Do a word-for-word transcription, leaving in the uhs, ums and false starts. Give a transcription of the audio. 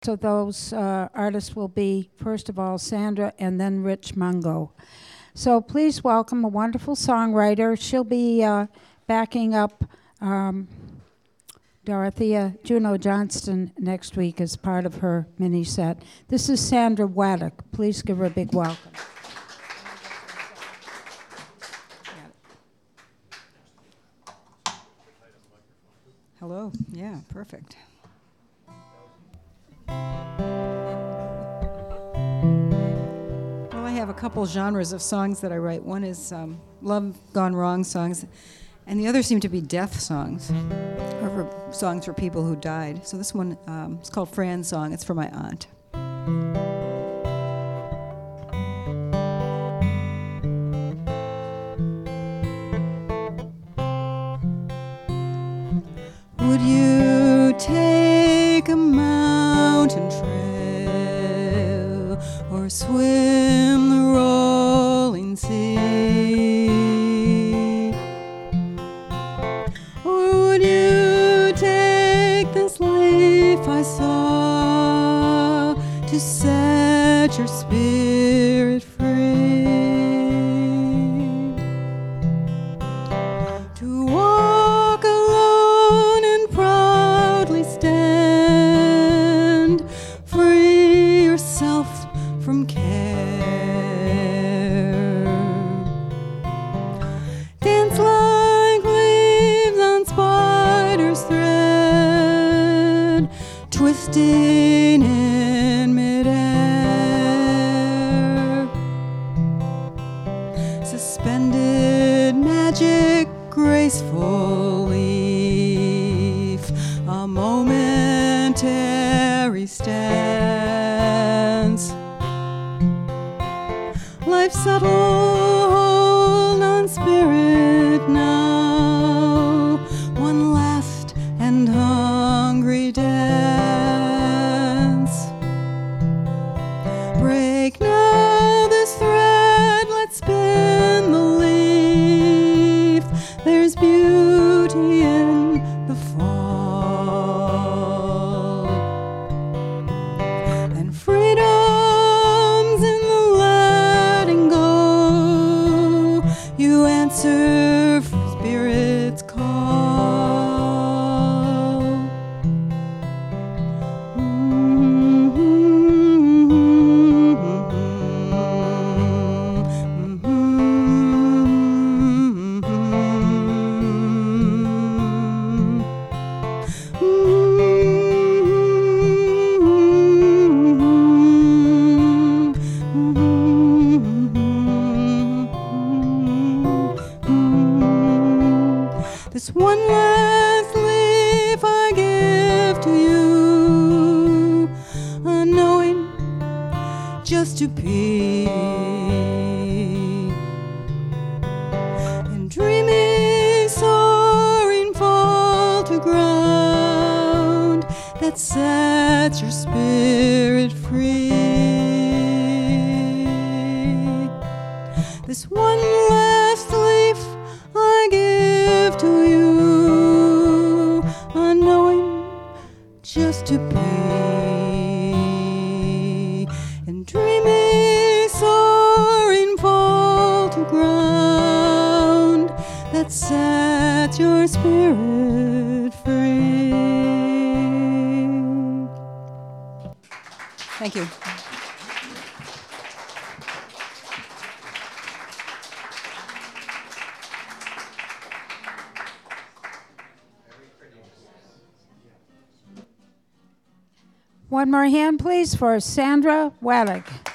So those uh, artists will be, first of all, Sandra and then Rich Mungo. So please welcome a wonderful songwriter. She'll be uh, backing up um, Dorothea Juno Johnston next week as part of her mini set. This is Sandra Waddock. Please give her a big welcome. Hello. Yeah, perfect. Well, I have a couple genres of songs that I write. One is um, love gone wrong songs, and the other seem to be death songs, or for songs for people who died. So this one um, is called Fran's Song. It's for my aunt. Would you take a mountain trail or swim the rolling sea? Or would you take this leaf I saw to set your spirit free? To walk alone and proudly stand, free yourself from care. Dance like leaves on spider's thread, twisting in midair. Suspended magic, graceful leaf, a momentary stance. Life's subtle hold on spirit now, one last and hungry dance. Break now this thread, let's spin the leaf. There's beauty in the fall, and freedom's in the letting go. You answer for spirit's call. This one last leaf I give to you, unknowing, just to be, and dreaming, soaring, fall to ground that sets your spirit free. This one last leaf I give to you, unknowing, just to be, and dreaming, soaring, fall to ground that sets your spirit free. Thank you. One more hand, please, for Sandra Waddock.